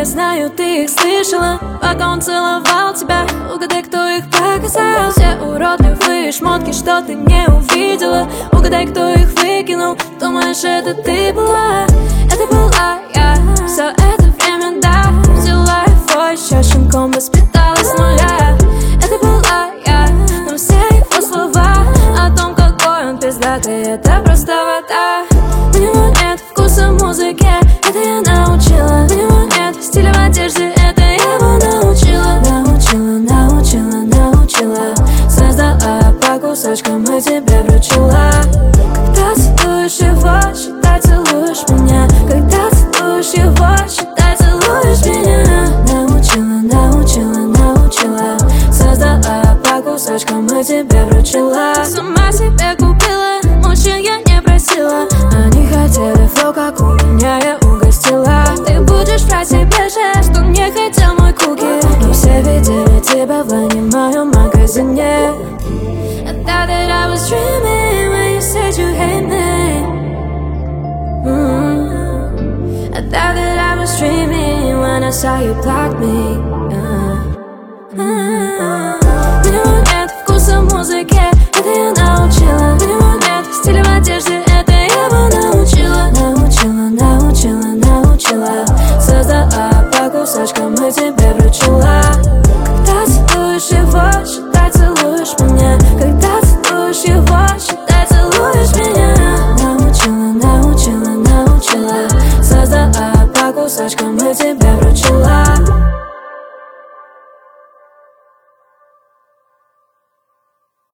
знаю, ты их слышала. Пока он целовал тебя, угадай, кто их показал. Все уродливые шмотки, что ты не увидела. Угадай, кто их выкинул. Думаешь, это ты была? Это была я. Все это время, да, взяла его еще щенком, воспитала с нуля. Это была я, но все его слова о том, какой он пиздатый, это просто вода. У него нет вкуса в музыке, это я научила. У него нет стиля в одежде, это я его научила. Научила. Создала по кусочкам и тебе вручила. Когда целуешь его, считай, целуешь меня. Когда целуешь его, считай, целуешь меня. Научила. Создала по кусочкам и тебе вручила. Сама себе купила, мужчин я не просила. Они хотели флоу, как у меня, я угостила. Ты будешь врать себе же, что не хотел мой куки. Но все видели тебя в лане в моем магазине. I thought that I was dreaming when you said you hate me. I thought that I was dreaming when I saw you block me. У него нет вкуса в музыке, это я научила. У него нет стиля в одежде, это я его научила. Научила. Создала по кусочкам и тебе вручила. Когда целуешь его, считай, целуешь меня. Когда целуешь его, считай, целуешь меня. Научила. Создала по кусочкам и тебе